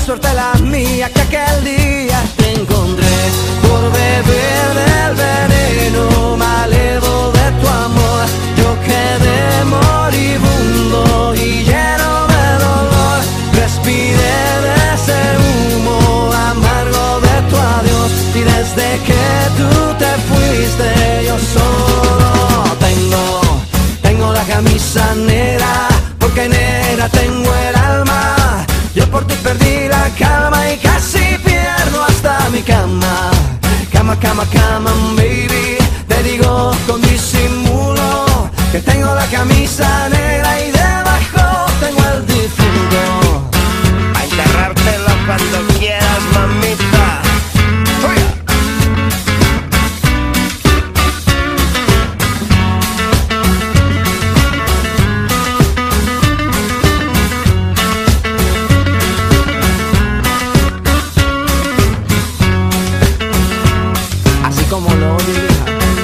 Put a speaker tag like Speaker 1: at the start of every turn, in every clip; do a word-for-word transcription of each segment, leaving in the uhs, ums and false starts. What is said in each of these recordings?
Speaker 1: suerte la mía que aquel día te encontré. Por beber del veneno malevo de tu amor, yo quedé moribundo y lleno de dolor. Respiré de ese humo amargo de tu adiós, y desde que tú te fuiste yo solo tengo, tengo la camisa negra, porque negra tengo el alma. Yo por ti perdí la calma y casi pierdo hasta mi cama. Cama, cama, cama, baby, te digo con disimulo que tengo la camisa negra y debajo tengo el difunto.
Speaker 2: A enterrártelo cuando quieras, mamita.
Speaker 1: Como lo diga.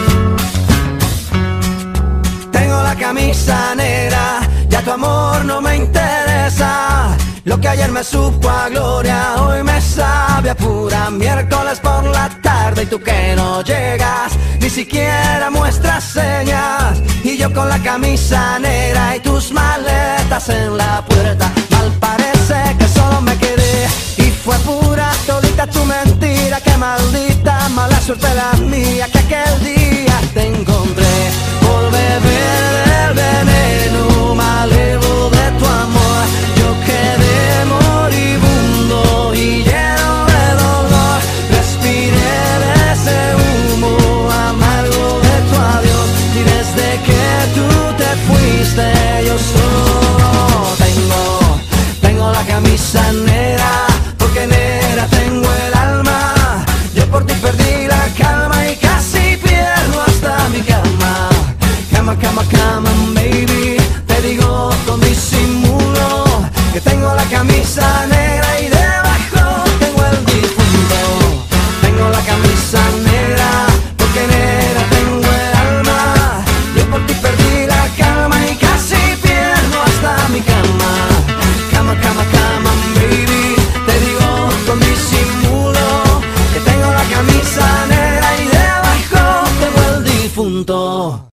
Speaker 1: Tengo la camisa negra, ya tu amor no me interesa. Lo que ayer me supo a gloria, hoy me sabe a pura. Miércoles por la tarde y tú que no llegas, ni siquiera muestras señas. Y yo con la camisa negra y tus maletas en la puerta. Mal parece que solo me quedé y fue pura todita tu mentira. Qué maldita mala suerte la mía que aquel día te encontré. Por beber del veneno malevo de tu amor, yo quedé moribundo y lleno de dolor. Respiré de ese humo amargo de tu adiós, y desde que tú te fuiste yo solo tengo, tengo la camisa negra, porque negra tengo el alma. Yo por ti perdí la calma y casi pierdo hasta mi cama. Cama, cama, cama, baby, te digo con disimulo que tengo la camisa negra y debajo tengo el difunto. Tengo la camisa negra, porque negra tengo el alma. Yo por ti perdí la calma y casi pierdo hasta mi cama. Cama, cama, cama, baby, te digo con disimulo que tengo la camisa negra y debajo tengo el difunto.